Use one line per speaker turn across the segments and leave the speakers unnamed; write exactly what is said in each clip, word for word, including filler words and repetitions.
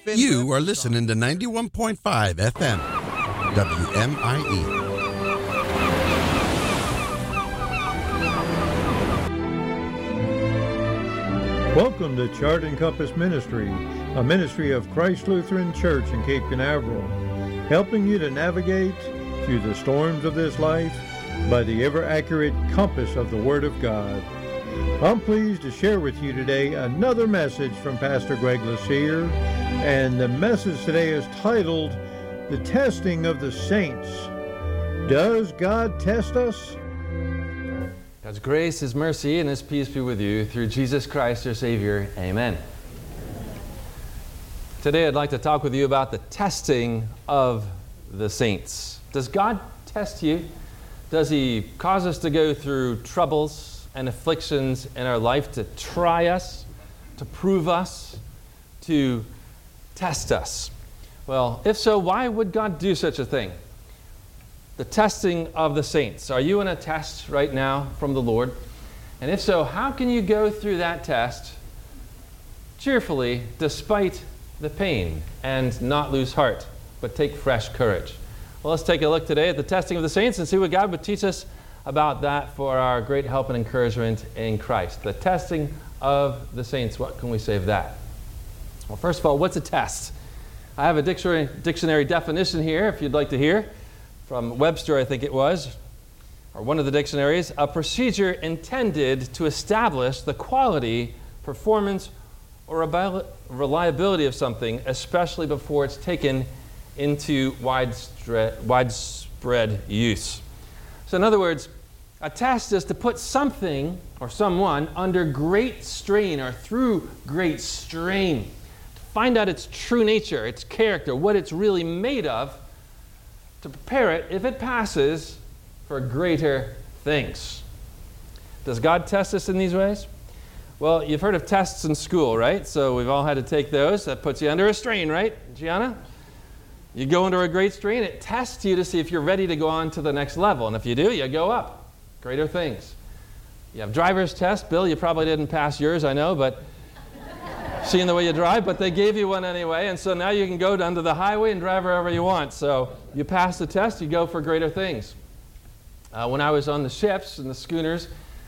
You are listening to ninety-one point five F M, W M I E.
Welcome to Chart and Compass Ministry, a ministry of Christ Lutheran Church in Cape Canaveral, helping you to navigate through the storms of this life by the ever-accurate compass of the Word of God. I'm pleased to share with you today another message from Pastor Greg Lucier, and the message today is titled, The Testing of the Saints. Does God test us?
God's grace, His mercy, and His peace be with you through Jesus Christ, our Savior. Amen. Today I'd like to talk with you about the testing of the saints. Does God test you? Does He cause us to go through troubles and afflictions in our life to try us, to prove us, to test us? Well, if so, why would God do such a thing? The testing of the saints. Are you in a test right now from the Lord? And if so, how can you go through that test cheerfully despite the pain and not lose heart, but take fresh courage? Well, let's take a look today at the testing of the saints and see what God would teach us about that for our great help and encouragement in Christ. The testing of the saints. What can we say of that? Well, first of all, what's a test? I have a dictionary, dictionary definition here, if you'd like to hear, from Webster, I think it was, or one of the dictionaries. A procedure intended to establish the quality, performance, or reliability of something, especially before it's taken into widespread, widespread use. So in other words, a test is to put something or someone under great strain or through great strain, to find out its true nature, its character, what it's really made of, to prepare it, if it passes, for greater things. Does God test us in these ways? Well, you've heard of tests in school, right? So we've all had to take those. That puts you under a strain, right, Gianna? You go under a great strain, it tests you to see if you're ready to go on to the next level. And if you do, you go up. Greater things. You have driver's test. Bill, you probably didn't pass yours, I know, but seeing the way you drive, but they gave you one anyway. And so now you can go down to the highway and drive wherever you want. So you pass the test, you go for greater things. Uh, when I was on the ships and the schooners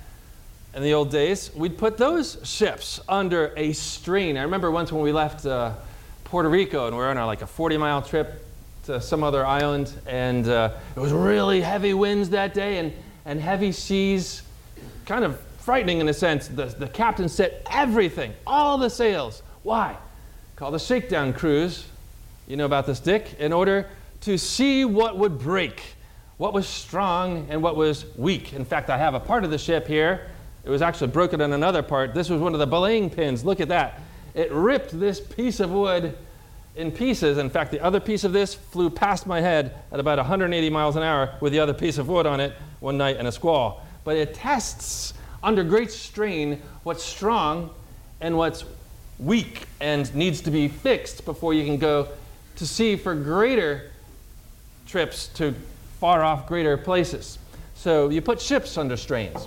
in the old days, we'd put those ships under a strain. I remember once when we left uh, Puerto Rico, and we were on our, like a forty mile trip to some other island, and uh, it was really heavy winds that day and, and heavy seas, kind of frightening in a sense. The, the captain set everything, all the sails. Why? Called a shakedown cruise, you know about this, Dick, in order to see what would break, what was strong and what was weak. In fact, I have a part of the ship here. It was actually broken on another part. This was one of the belaying pins. Look at that. It ripped this piece of wood in pieces. In fact, the other piece of this flew past my head at about one hundred eighty miles an hour with the other piece of wood on it one night in a squall. But it tests under great strain what's strong and what's weak and needs to be fixed before you can go to sea for greater trips to far off greater places. So you put ships under strains.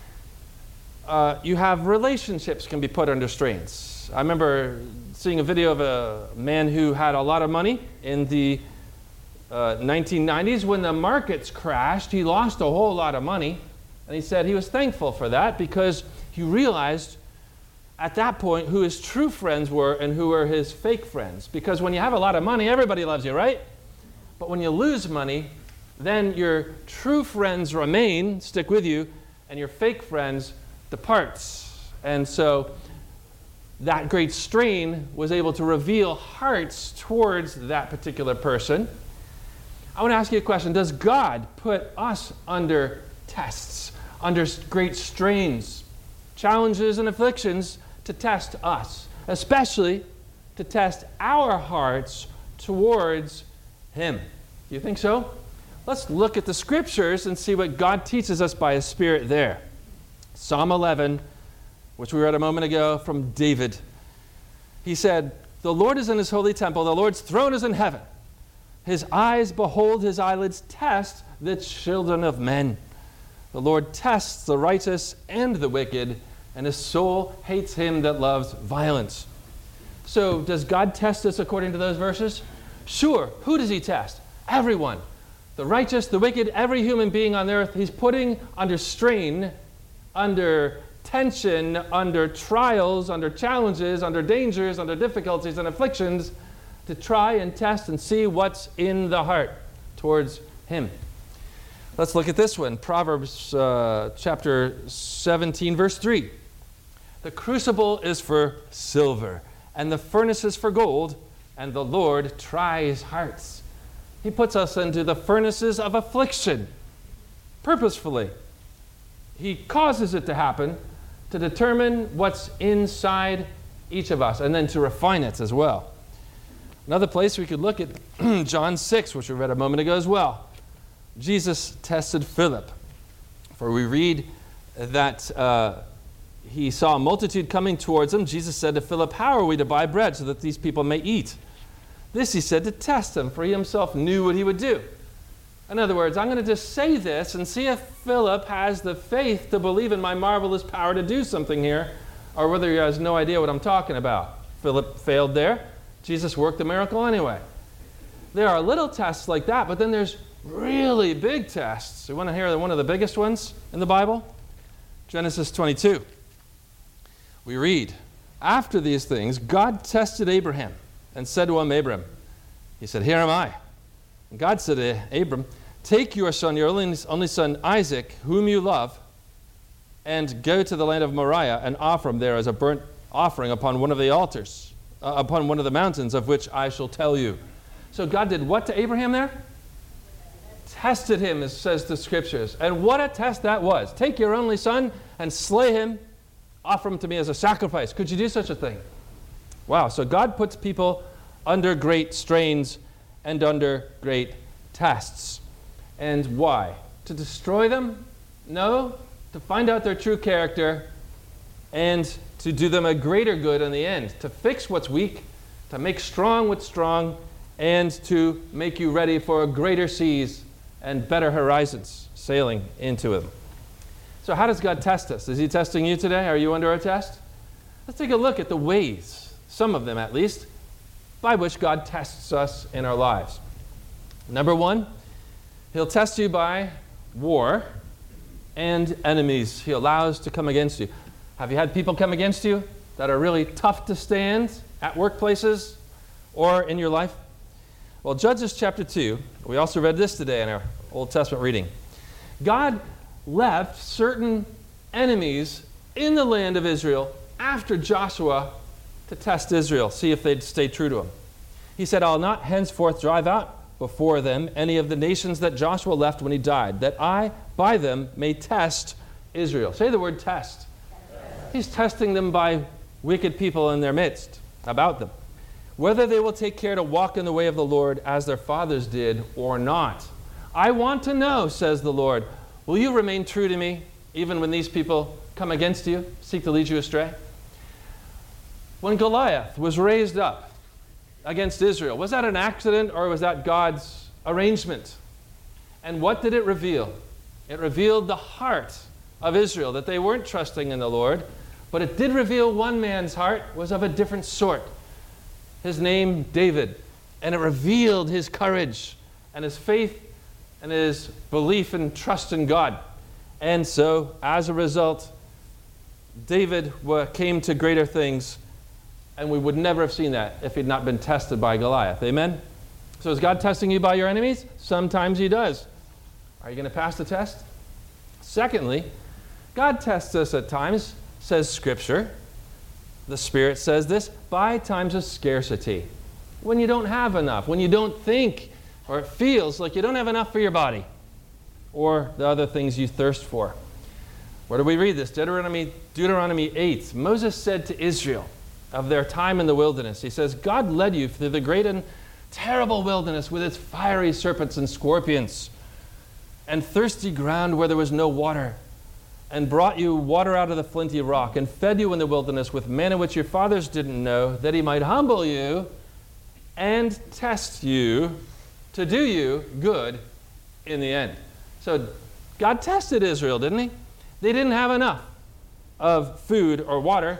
Uh, you have relationships can be put under strains. I remember seeing a video of a man who had a lot of money in the uh, nineteen nineties. When the markets crashed, he lost a whole lot of money. And he said he was thankful for that because he realized at that point who his true friends were and who were his fake friends. Because when you have a lot of money, everybody loves you, right? But when you lose money, then your true friends remain, stick with you, and your fake friends departs. And so that great strain was able to reveal hearts towards that particular person. I want to ask you a question. Does God put us under tests, under great strains, challenges and afflictions to test us, especially to test our hearts towards Him? Do you think so? Let's look at the scriptures and see what God teaches us by His Spirit there. Psalm eleven, which we read a moment ago from David. He said, "The Lord is in His holy temple. The Lord's throne is in heaven. His eyes behold, His eyelids test the children of men. The Lord tests the righteous and the wicked, and His soul hates him that loves violence." So does God test us according to those verses? Sure. Who does he test? Everyone. The righteous, the wicked, every human being on the earth, he's putting under strain, under tension, under trials, under challenges, under dangers, under difficulties and afflictions to try and test and see what's in the heart towards him. Let's look at this one. Proverbs uh, chapter seventeen, verse three. The crucible is for silver, and the furnace is for gold, and the Lord tries hearts. He puts us into the furnaces of affliction purposefully. He causes it to happen to determine what's inside each of us and then to refine it as well. Another place we could look at John six, which we read a moment ago as well. Jesus tested Philip. For we read that uh, he saw a multitude coming towards him. Jesus said to Philip, "How are we to buy bread so that these people may eat?" This he said to test him, for he himself knew what he would do. In other words, I'm going to just say this and see if Philip has the faith to believe in my marvelous power to do something here, or whether he has no idea what I'm talking about. Philip failed there. Jesus worked the miracle anyway. There are little tests like that, but then there's really big tests. You want to hear one of the biggest ones in the Bible? Genesis twenty-two. We read, "After these things, God tested Abraham and said to him, Abram," he said, "Here am I." And God said to Abram, "Take your son, your only, only son Isaac, whom you love, and go to the land of Moriah and offer him there as a burnt offering upon one of the altars, uh, upon one of the mountains of which I shall tell you." So God did what to Abraham there? Tested him, as says the scriptures. And what a test that was. Take your only son and slay him, offer him to me as a sacrifice. Could you do such a thing? Wow, so God puts people under great strains and under great tests. And why? To destroy them? No. To find out their true character and to do them a greater good in the end. To fix what's weak, to make strong what's strong, and to make you ready for greater seas and better horizons sailing into them. So how does God test us? Is he testing you today? Are you under a test? Let's take a look at the ways, some of them at least, by which God tests us in our lives. Number one, he'll test you by war and enemies he allows to come against you. Have you had people come against you that are really tough to stand at workplaces or in your life? Well, Judges chapter two, we also read this today in our Old Testament reading. God left certain enemies in the land of Israel after Joshua to test Israel, see if they'd stay true to him. He said, "I'll not henceforth drive out before them any of the nations that Joshua left when he died, that I by them may test Israel." Say the word test. He's testing them by wicked people in their midst, about them, whether they will take care to walk in the way of the Lord as their fathers did or not. I want to know, says the Lord, will you remain true to me even when these people come against you, seek to lead you astray? When Goliath was raised up against Israel, was that an accident or was that God's arrangement? And what did it reveal? It revealed the heart of Israel, that they weren't trusting in the Lord, but it did reveal one man's heart was of a different sort. His name, David. And it revealed his courage and his faith and his belief and trust in God. And so, as a result, David came to greater things, and we would never have seen that if he'd not been tested by Goliath. Amen? So is God testing you by your enemies? Sometimes he does. Are you going to pass the test? Secondly, God tests us at times, says Scripture. The Spirit says this, by times of scarcity. When you don't have enough, when you don't think or it feels like you don't have enough for your body or the other things you thirst for. Where do we read this? Deuteronomy, Deuteronomy eight. Moses said to Israel of their time in the wilderness, he says, God led you through the great and terrible wilderness with its fiery serpents and scorpions and thirsty ground where there was no water, and brought you water out of the flinty rock, and fed you in the wilderness with manna which your fathers didn't know, that he might humble you and test you to do you good in the end. So God tested Israel, didn't he? They didn't have enough of food or water,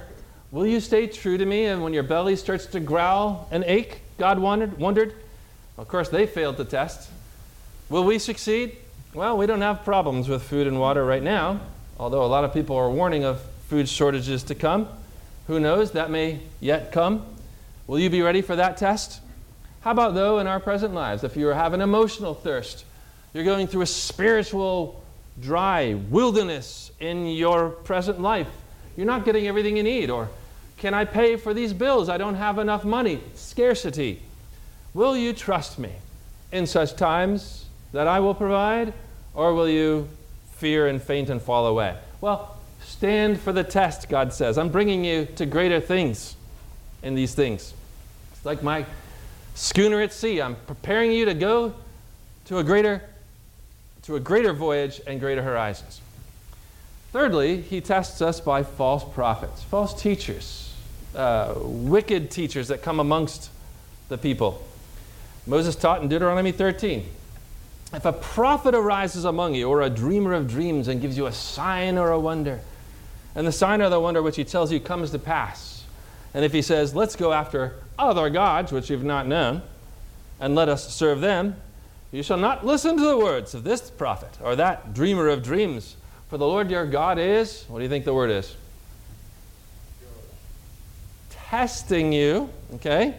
Will you stay true to me? And when your belly starts to growl and ache, God wondered, wondered. Of course, they failed the test. Will we succeed? Well, we don't have problems with food and water right now, although a lot of people are warning of food shortages to come. Who knows? That may yet come. Will you be ready for that test? How about, though, in our present lives, if you have an emotional thirst, you're going through a spiritual dry wilderness in your present life, you're not getting everything you need, or can I pay for these bills? I don't have enough money. Scarcity. Will you trust me in such times that I will provide, or will you fear and faint and fall away? Well, stand for the test, God says. I'm bringing you to greater things in these things. It's like my schooner at sea. I'm preparing you to go to a greater, to a greater voyage and greater horizons. Thirdly, he tests us by false prophets, false teachers, uh, wicked teachers that come amongst the people. Moses taught in Deuteronomy thirteen, if a prophet arises among you, or a dreamer of dreams, and gives you a sign or a wonder, and the sign or the wonder which he tells you comes to pass, and if he says, let's go after other gods which you've not known, and let us serve them, you shall not listen to the words of this prophet or that dreamer of dreams. For the Lord your God is, what do you think the word is? Testing you, okay?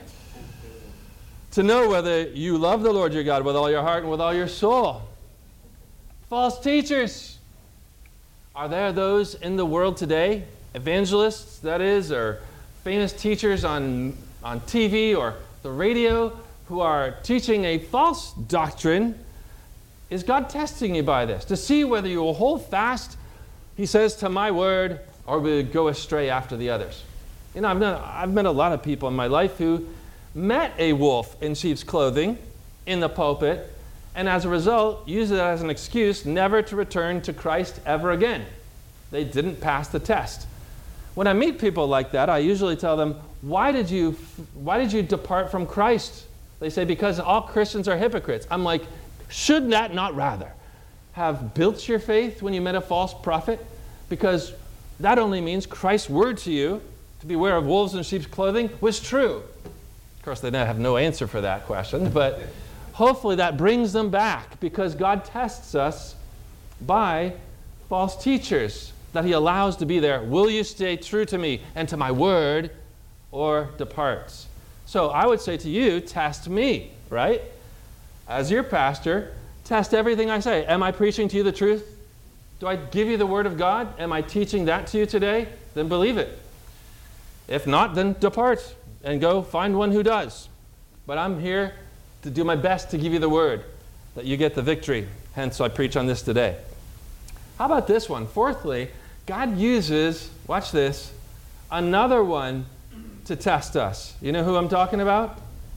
To know whether you love the Lord your God with all your heart and with all your soul. False teachers. Are there those in the world today, evangelists, that is, or famous teachers on, on T V or the radio, who are teaching a false doctrine? Is God testing you by this to see whether you will hold fast, he says, to my word, or will you go astray after the others? You know, I've, done, I've met a lot of people in my life who met a wolf in sheep's clothing in the pulpit, and as a result, used it as an excuse never to return to Christ ever again. They didn't pass the test. When I meet people like that, I usually tell them, why did you, why did you depart from Christ? They say, because all Christians are hypocrites. I'm like, should that not rather have built your faith when you met a false prophet? Because that only means Christ's word to you, to beware of wolves in sheep's clothing, was true. Of course, they have no answer for that question, but hopefully that brings them back, because God tests us by false teachers that he allows to be there. Will you stay true to me and to my word, or depart? So I would say to you, test me, right? As your pastor, test everything I say. Am I preaching to you the truth? Do I give you the word of God? Am I teaching that to you today? Then believe it. If not, then depart and go find one who does. But I'm here to do my best to give you the word, that you get the victory. Hence, I preach on this today. How about this one? Fourthly, God uses, watch this, another one to test us. You know who I'm talking about?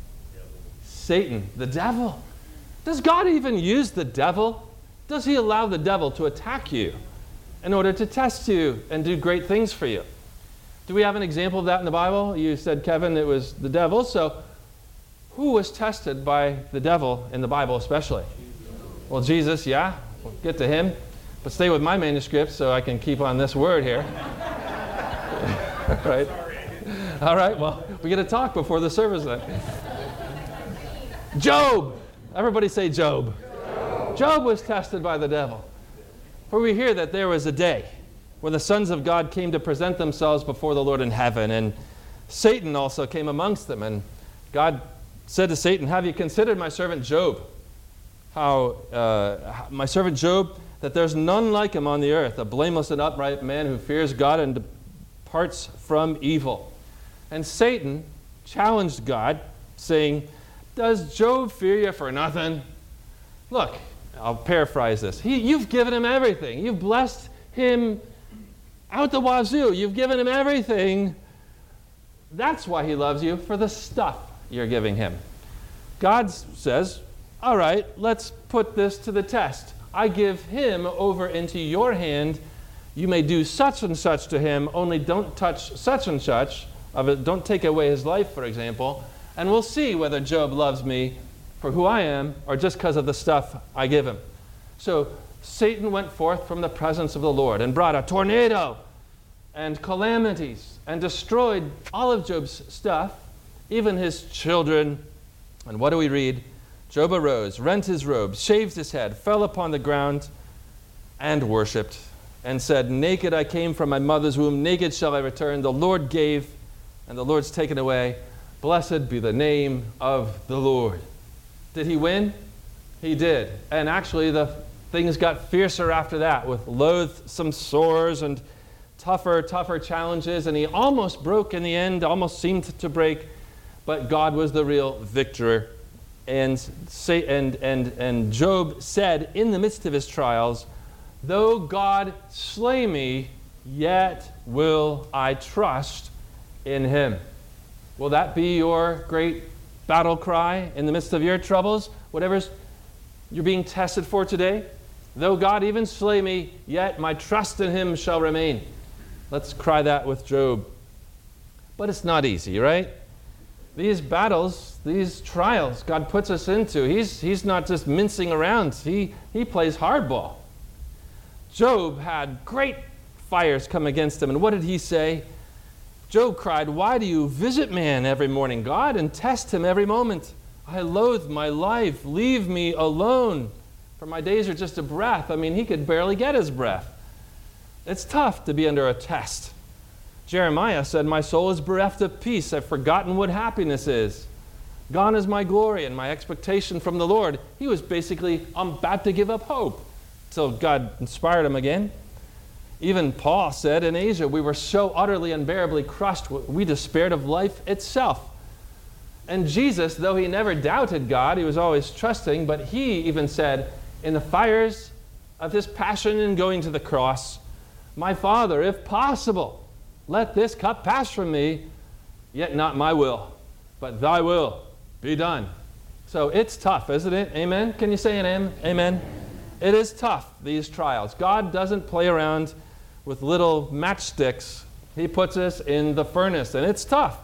Satan, the devil. Does God even use the devil? Does he allow the devil to attack you in order to test you and do great things for you? Do we have an example of that in the Bible? You said, Kevin, it was the devil. So who was tested by the devil in the Bible especially? Well, Jesus, yeah. We'll get to him. But stay with my manuscript so I can keep on this word here. Right? All right, well, we get to talk before the service then. Job. Everybody say Job. Job. Job was tested by the devil. For we hear that there was a day when the sons of God came to present themselves before the Lord in heaven, and Satan also came amongst them. And God said to Satan, have you considered my servant Job? How uh, my servant Job, that there's none like him on the earth, a blameless and upright man who fears God and departs from evil. And Satan challenged God, saying, does Job fear you for nothing? Look, I'll paraphrase this. He, you've given him everything. You've blessed him out the wazoo. You've given him everything. That's why he loves you, for the stuff you're giving him. God says, all right, let's put this to the test. I give him over into your hand. You may do such and such to him, only don't touch such and such of it. Don't take away his life, for example. And we'll see whether Job loves me for who I am or just because of the stuff I give him. So Satan went forth from the presence of the Lord and brought a tornado and calamities and destroyed all of Job's stuff, even his children. And what do we read? Job arose, rent his robes, shaved his head, fell upon the ground, and worshipped, and said, naked I came from my mother's womb, naked shall I return. The Lord gave, and the Lord's taken away. Blessed be the name of the Lord. Did he win? He did. And actually, the things got fiercer after that, with loathsome sores and tougher, tougher challenges. And he almost broke in the end, almost seemed to break. But God was the real victor. And, say, and, and, and Job said in the midst of his trials, though God slay me, yet will I trust in him. Will that be your great battle cry in the midst of your troubles? Whatever you're being tested for today? Though God even slay me, yet my trust in him shall remain. Let's cry that with Job. But it's not easy, right? These battles, these trials God puts us into, he's, he's not just mincing around. He, he plays hardball. Job had great fires come against him. And what did he say? Job cried, why do you visit man every morning, God, and test him every moment? I loathe my life. Leave me alone. For my days are just a breath. I mean, he could barely get his breath. It's tough to be under a test. Jeremiah said, my soul is bereft of peace. I've forgotten what happiness is. Gone is my glory and my expectation from the Lord. He was basically, I'm about to give up hope. Till God inspired him again. Even Paul said, in Asia, we were so utterly unbearably crushed, we despaired of life itself. And Jesus, though he never doubted God, he was always trusting, but he even said, in the fires of his passion in going to the cross, my Father, if possible, let this cup pass from me, yet not my will, but thy will be done. So it's tough, isn't it? Amen? Can you say an amen? Amen? It is tough, these trials. God doesn't play around with little matchsticks. He puts us in the furnace, and it's tough.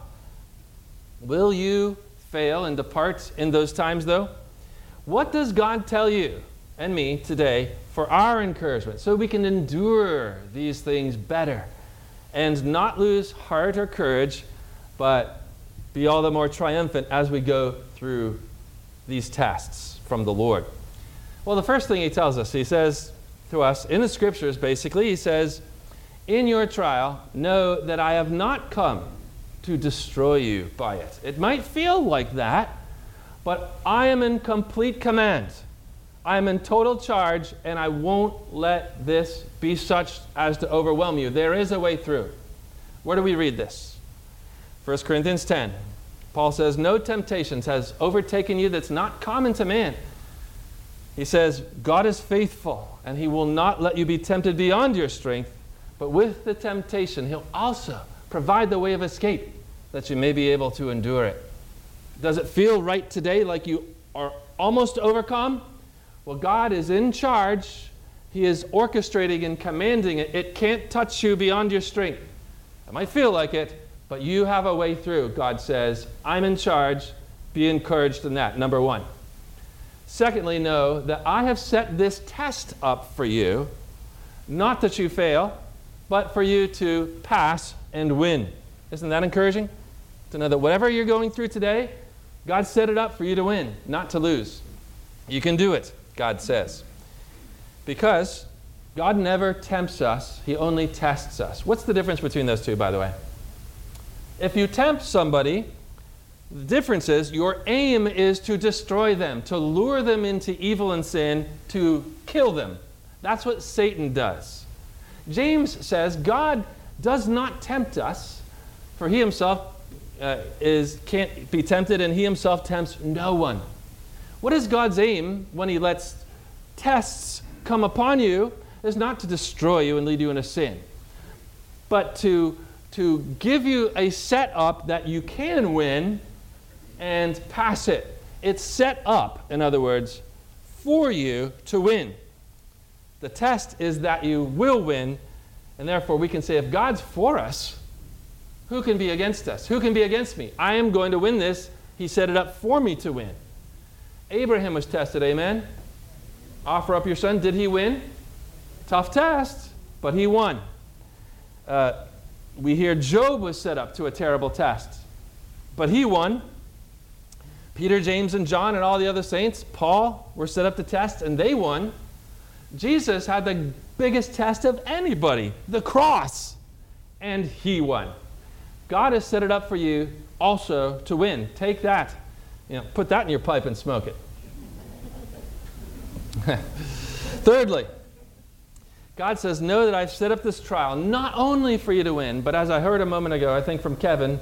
Will you fail and depart in those times, though? What does God tell you and me today for our encouragement so we can endure these things better and not lose heart or courage, but be all the more triumphant as we go through these tests from the Lord? Well, the first thing he tells us, he says to us in the scriptures, basically, he says, in your trial, know that I have not come to destroy you by it. It might feel like that, but I am in complete command. I am in total charge, and I won't let this be such as to overwhelm you. There is a way through. Where do we read this? First Corinthians ten. Paul says, no temptations has overtaken you that's not common to man. He says, God is faithful, and he will not let you be tempted beyond your strength, but with the temptation, he'll also provide the way of escape that you may be able to endure it. Does it feel right today like you are almost overcome? Well, God is in charge. He is orchestrating and commanding it. It can't touch you beyond your strength. It might feel like it, but you have a way through. God says, I'm in charge. Be encouraged in that, number one. Secondly, know that I have set this test up for you, not that you fail, but for you to pass and win. Isn't that encouraging? To know that whatever you're going through today, God set it up for you to win, not to lose. You can do it, God says. Because God never tempts us, he only tests us. What's the difference between those two, by the way? If you tempt somebody, the difference is your aim is to destroy them, to lure them into evil and sin, to kill them. That's what Satan does. James says God does not tempt us, for he himself uh, is can't be tempted, and he himself tempts no one. What is God's aim when he lets tests come upon you? Is not to destroy you and lead you into sin, but to, to give you a setup that you can win and pass it. It's set up, in other words, for you to win. The test is that you will win, and therefore we can say, if God's for us, who can be against us? Who can be against me? I am going to win this. He set it up for me to win. Abraham was tested, amen? Offer up your son. Did he win? Tough test, but he won. Uh, we hear Job was set up to a terrible test, but he won. Peter, James, and John, and all the other saints, Paul, were set up to test, and they won. Jesus had the biggest test of anybody, the cross, and he won. God has set it up for you also to win. Take that, you know, put that in your pipe and smoke it. Thirdly, God says, know that I've set up this trial not only for you to win, but as I heard a moment ago, I think from Kevin,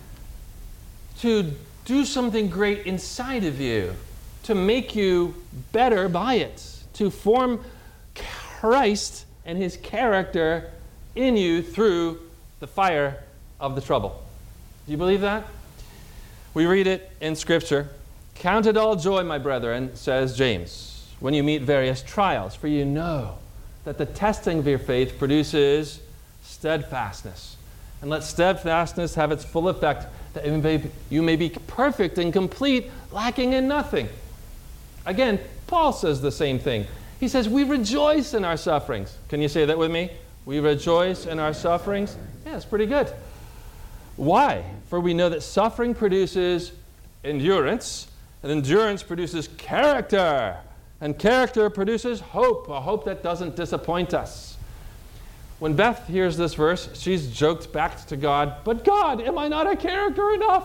to do something great inside of you, to make you better by it, to form Christ and his character in you through the fire of the trouble. Do you believe that? We read it in Scripture. Count it all joy, my brethren, says James, when you meet various trials, for you know that the testing of your faith produces steadfastness. And let steadfastness have its full effect, that you may, you may be perfect and complete, lacking in nothing. Again, Paul says the same thing. He says, we rejoice in our sufferings. Can you say that with me? We rejoice in our sufferings. Yeah, it's pretty good. Why? For we know that suffering produces endurance, and endurance produces character, and character produces hope, a hope that doesn't disappoint us. When Beth hears this verse, she's joked back to God, but God, am I not a character enough?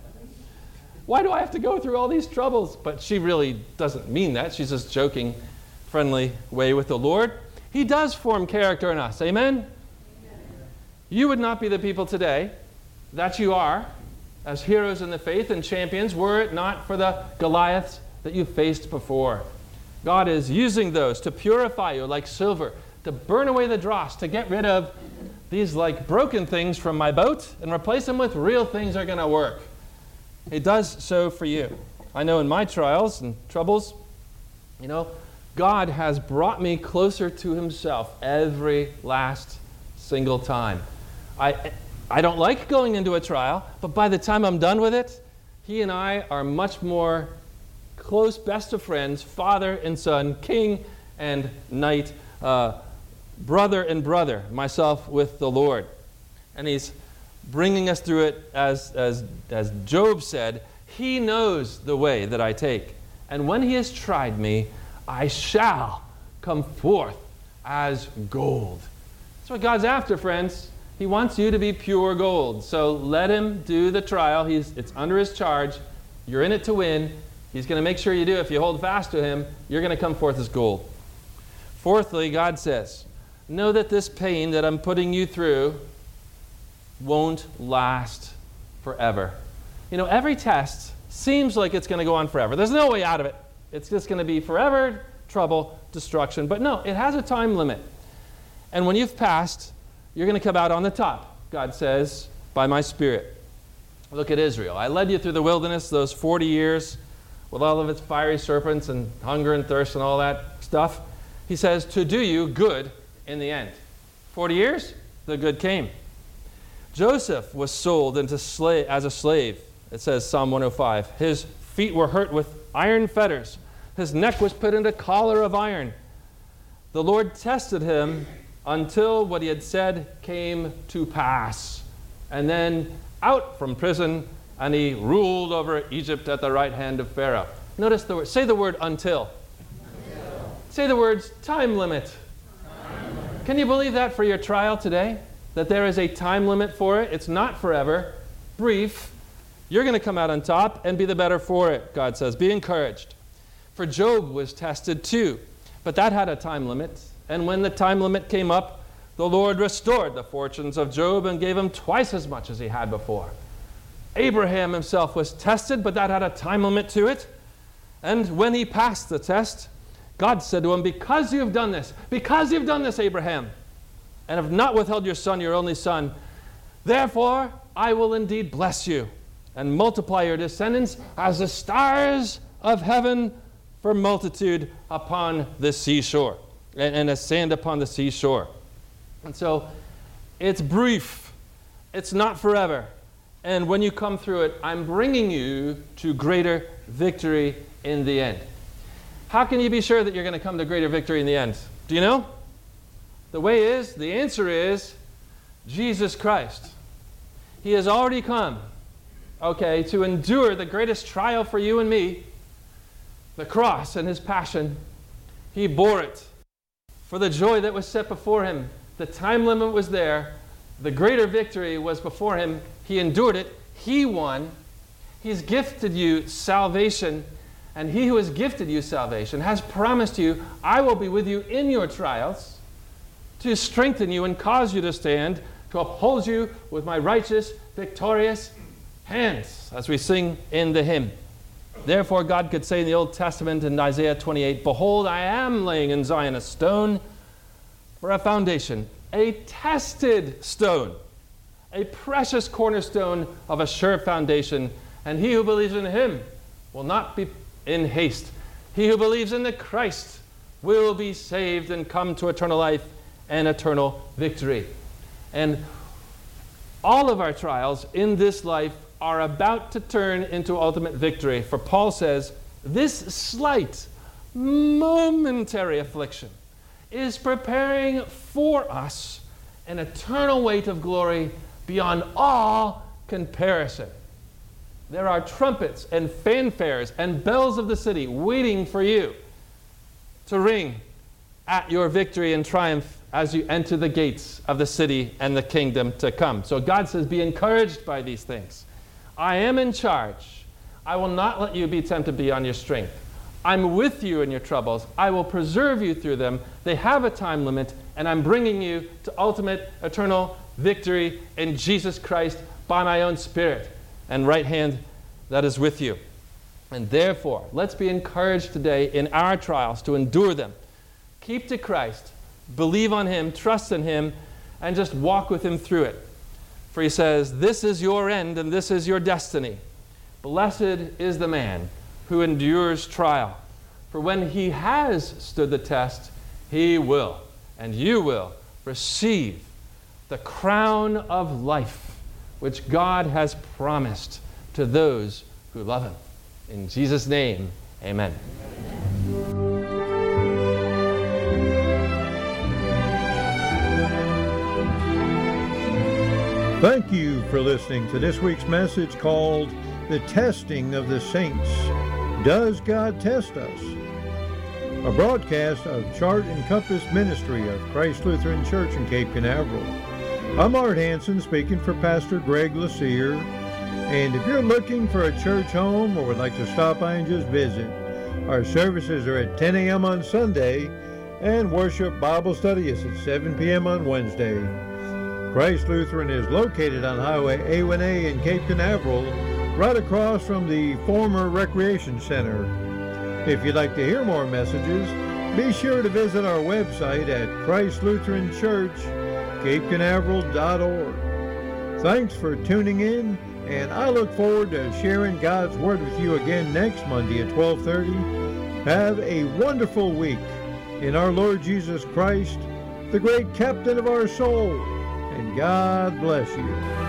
Why do I have to go through all these troubles? But she really doesn't mean that. She's just joking, friendly way with the Lord. He does form character in us. Amen? Amen? You would not be the people today that you are as heroes in the faith and champions were it not for the Goliaths that you faced before. God is using those to purify you like silver, to burn away the dross, to get rid of these like broken things from my boat and replace them with real things that are going to work. He does so for you. I know in my trials and troubles, you know, God has brought me closer to himself every last single time. I, I don't like going into a trial, but by the time I'm done with it, he and I are much more close, best of friends, father and son, king and knight, uh, brother and brother, myself with the Lord. And he's bringing us through it, as, as, as Job said, he knows the way that I take. And when he has tried me, I shall come forth as gold. That's what God's after, friends. He wants you to be pure gold. So let him do the trial. He's, it's under his charge. You're in it to win. He's going to make sure you do. If you hold fast to him, you're going to come forth as gold. Fourthly, God says, know that this pain that I'm putting you through won't last forever. You know, every test seems like it's going to go on forever. There's no way out of it. It's just going to be forever trouble, destruction. But no, it has a time limit. And when you've passed, you're going to come out on the top, God says, by my Spirit. Look at Israel. I led you through the wilderness those forty years with all of its fiery serpents and hunger and thirst and all that stuff. He says, to do you good in the end. forty years, the good came. Joseph was sold into slave, as a slave. It says, Psalm one oh five. His feet were hurt with iron fetters. His neck was put in a collar of iron. The Lord tested him until what he had said came to pass. And then out from prison, and he ruled over Egypt at the right hand of Pharaoh. Notice the word, say the word until. Until. Say the words time limit. Time limit. Can you believe that for your trial today? That there is a time limit for it? It's not forever. Brief. You're going to come out on top and be the better for it, God says. Be encouraged. For Job was tested too, but that had a time limit. And when the time limit came up, the Lord restored the fortunes of Job and gave him twice as much as he had before. Abraham himself was tested, but that had a time limit to it. And when he passed the test, God said to him, because you've done this, because you've done this, Abraham, and have not withheld your son, your only son, therefore I will indeed bless you and multiply your descendants as the stars of heaven for multitude upon the seashore, and, and as sand upon the seashore. And so it's brief. It's not forever. And when you come through it, I'm bringing you to greater victory in the end. How can you be sure that you're going to come to greater victory in the end? Do you know? The way is, the answer is, Jesus Christ. He has already come, okay, to endure the greatest trial for you and me, the cross and his passion. He bore it for the joy that was set before him. The time limit was there. The greater victory was before him. He endured it. He won. He's gifted you salvation. And he who has gifted you salvation has promised you, I will be with you in your trials to strengthen you and cause you to stand, to uphold you with my righteous, victorious hands, as we sing in the hymn. Therefore, God could say in the Old Testament in Isaiah twenty-eight, behold, I am laying in Zion a stone for a foundation, a tested stone, a precious cornerstone of a sure foundation, and he who believes in him will not be in haste. He who believes in the Christ will be saved and come to eternal life and eternal victory. And all of our trials in this life are about to turn into ultimate victory. For Paul says, this slight, momentary affliction is preparing for us an eternal weight of glory beyond all comparison. There are trumpets and fanfares and bells of the city waiting for you to ring at your victory and triumph as you enter the gates of the city and the kingdom to come. So God says, be encouraged by these things. I am in charge. I will not let you be tempted beyond your strength. I'm with you in your troubles. I will preserve you through them. They have a time limit, and I'm bringing you to ultimate eternal victory in Jesus Christ by my own Spirit and right hand that is with you. And therefore, let's be encouraged today in our trials to endure them. Keep to Christ, believe on him, trust in him, and just walk with him through it. For he says, this is your end and this is your destiny. Blessed is the man who endures trial. For when he has stood the test, he will, and you will, receive the crown of life which God has promised to those who love him. In Jesus' name, amen.
Thank you for listening to this week's message called The Testing of the Saints. Does God Test Us? A broadcast of Chart and Compass Ministry of Christ Lutheran Church in Cape Canaveral. I'm Art Hanson speaking for Pastor Greg Lassere. And if you're looking for a church home or would like to stop by and just visit, our services are at ten a.m. on Sunday and worship Bible study is at seven p.m. on Wednesday. Christ Lutheran is located on Highway A one A in Cape Canaveral, right across from the former Recreation Center. If you'd like to hear more messages, be sure to visit our website at Christ Lutheran Church, Cape Canaveral dot org. Thanks for tuning in, and I look forward to sharing God's Word with you again next Monday at twelve thirty. Have a wonderful week in our Lord Jesus Christ, the great captain of our soul, and God bless you.